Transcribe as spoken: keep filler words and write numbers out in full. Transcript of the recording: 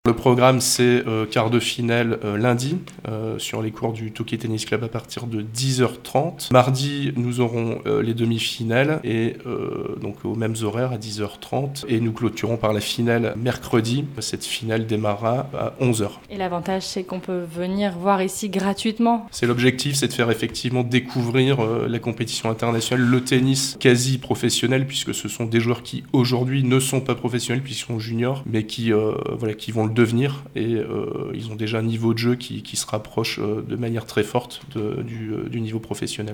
Le programme, c'est euh, quart de finale euh, lundi euh, sur les cours du Touquet Tennis Club à partir de dix heures trente. Mardi, nous aurons euh, les demi-finales et euh, donc aux mêmes horaires à dix heures trente. Et nous clôturons par la finale mercredi. Cette finale démarrera à onze heures. Et l'avantage, c'est qu'on peut venir voir ici gratuitement. C'est l'objectif, c'est de faire effectivement découvrir euh, la compétition internationale, le tennis quasi professionnel, puisque ce sont des joueurs qui aujourd'hui ne sont pas professionnels puisqu'ils sont juniors, mais qui, euh, voilà, qui vont le devenir. Et euh, ils ont déjà un niveau de jeu qui, qui se rapproche euh, de manière très forte de, du, euh, du niveau professionnel.